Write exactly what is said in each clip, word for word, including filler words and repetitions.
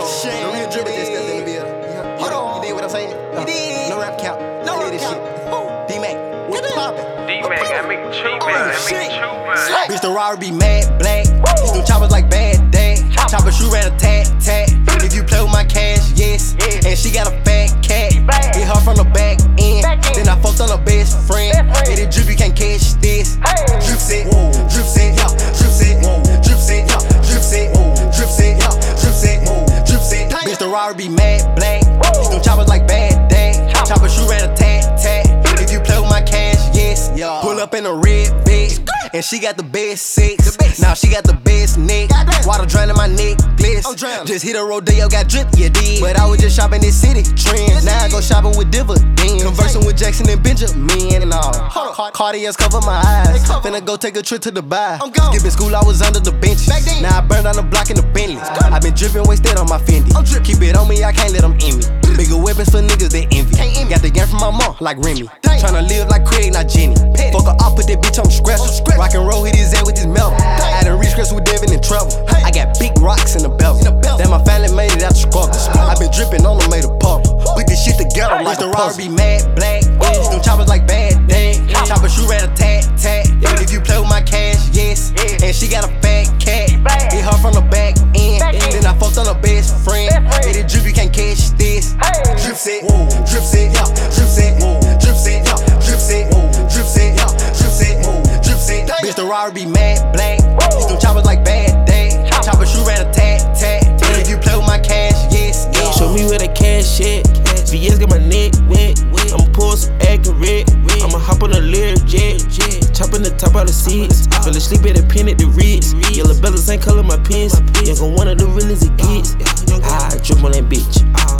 shit. The real dribble just stepped in the building. Hold on. You did what I'm saying? You did. No rap count. No I did rap this count. shit. D-Mac, what's poppin'? D-Mac, I make you chew, man. I make you chew, man. Bitch, the Rari be mad black. These them choppers like bad dad. Chopper shoe rat a tat tat. If you play with my cash, yes. And she got a fat cat. Hit her from the back end. Then I fucked on her best friend. Hit it drip, you can't catch this. Drip set, drip set, yeah. Drip set, drip set, yeah. Drip set, drip set, yeah. Drip set, drip set. Bitch, the Rari be mad black. These them choppers like bad dad. Chopper shoe rat a tat tat. If you play with my cash, yes. Pull up in a red bitch. And she got the best sex. Now she got the best neck. Water draining my necklace. Just hit a rodeo, got drip, yeah, did. But I was just shopping in city trends. Now I go shopping with dividends. Conversing with Jackson and Benjamin and all. Cartiers cover my eyes. Finna go take a trip to Dubai. Skipping school, I was under the benches. Now I burned on the block in the Bentley. I been dripping wasted on my Fendi. Keep it on me, I can't let them in me. Bigger weapons for niggas that envy. Got the game from my mom, like Remy. Tryna live like Craig, not Jenny. Fuck her up, put that bitch on scratch. Rock and roll, hit his ass with his metal. I done reached scratch with Devin in trouble. I got big rocks in the belt. Then my family made it out the struggle. I been dripping on them, made a pump. Put this shit together like the Rari be mad black. These them choppers like bad dad. Chopper shoe rat a tat tat. If you play with my cash, yes. And she got a fat cat. Hit her from the back end. Then I fucked on her best friend. Hit it drip, you can't catch this. Drip set, drip set, yeah. Drip set, drip set, yeah. Drip set, drip set, yeah. Drip set, drip set. Bitch, the Rari be mad black. These them choppers like bad dad. Chopper shoe rat a tat tat. If you play with my cash, yes. Show me where the cash at. V S got my neck wet. I'ma pull some accurate. I'ma hop on a lyric jet. Chopping the top out the seats. Fell asleep at a pin at the Ritz. Yellow belly, same color my pins. Yeah, gon' one of the realest it gets. I drip on that bitch.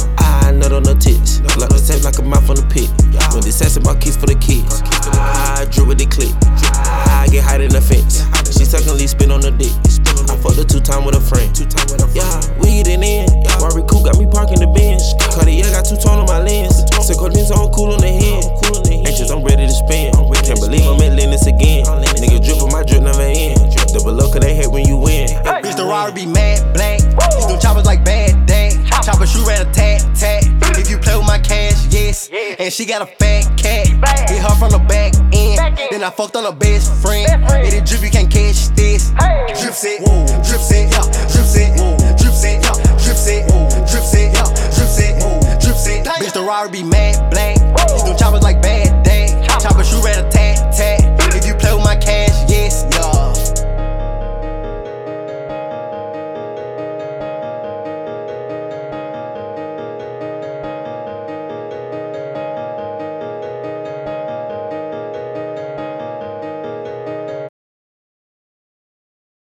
I nut on her tits. Lock the safe like a mouth on the pit. When this ass about kids for the kids. I drip with the clip. I get high in the fence. She secondly spin on the dick. I fucked her two time with a friend. Yeah, we eatin' in. Rari Cool got me parking the Benz. Cartier got two tone on my lens. Sicko lens on cool on the hand. Anxious, I'm ready to spin. Can't believe I'm at Lennox again. Nigga drip on my drip never end. Double up, cause they hate when you win. Bitch, the Rari be mad black. These them choppers like bad dad. Chopper shoe rat a tat tat. If you play with my cash, yes. And she got a fat cat. Hit her from the back end. Then I fucked on her best friend. Hit it drip, you can't catch this. Drip set, drip set, yeah. Drip set, drip set, yeah. Drip set, drip set, yeah. Drip set, drip set. Bitch, the Rari be mad